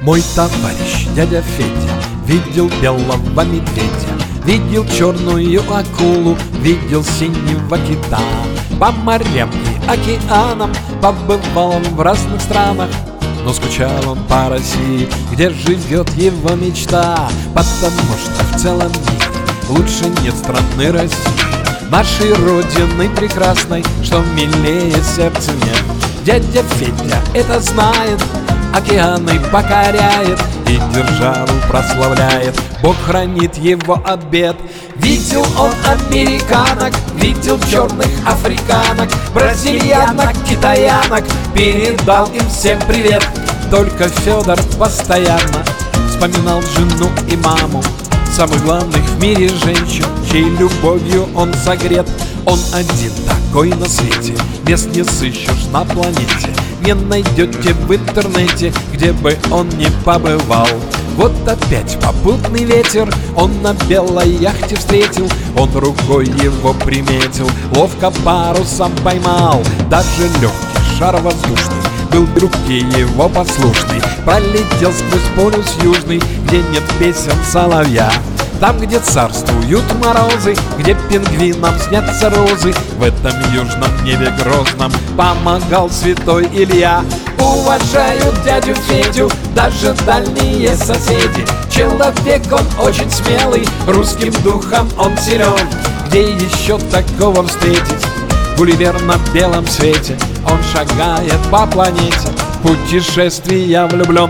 Мой товарищ дядя Федя видел белого медведя, видел черную акулу, видел синего кита. По морям и океанам побывал он в разных странах, но скучал он по России, где живет его мечта. Потому что в целом мире лучше нет страны России, нашей родины прекрасной, что милее сердцу нет. Дядя Федя это знает, океаны покоряет и державу прославляет. Бог хранит его от бед. Видел он американок, видел черных африканок, бразильянок, китаянок, передал им всем привет. Только Федор постоянно вспоминал жену и маму, самых главных в мире женщин, чьей любовью он согрет. Он один такой на свете, мест не сыщешь на планете, не найдете в интернете, где бы он ни побывал. Вот опять попутный ветер он на белой яхте встретил, он рукой его приметил, ловко парусом поймал. Даже легкий шар воздушный был в руке его послушный, пролетел сквозь полюс южный, где нет песен соловья. Там, где царствуют морозы, где пингвинам снятся розы, в этом южном небе грозном помогал святой Илья. Уважают дядю Федю даже дальние соседи. Человек он очень смелый, русским духом он силен. Где еще такого встретить? Гулливер на белом свете, он шагает по планете, в путешествия влюблен.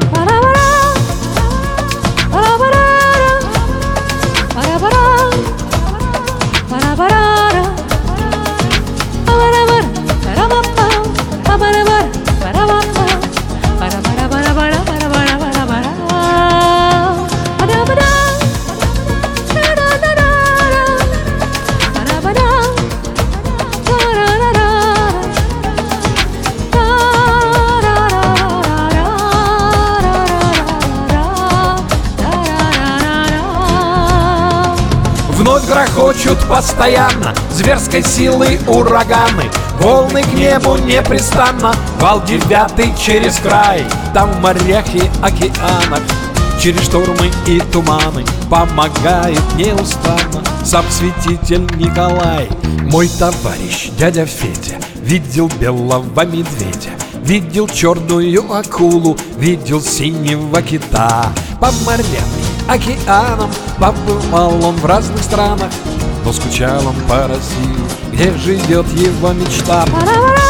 Вновь грохочут постоянно зверской силы ураганы, волны к небу непрестанно, вал 9 через край. Там в морях и океанах, через штормы и туманы, помогает неустанно сам святитель Николай. Мой товарищ дядя Федя видел белого медведя, видел черную акулу, видел синего кита. По морям и океанам побывал он в разных странах, но скучал он по России, где живет его мечта.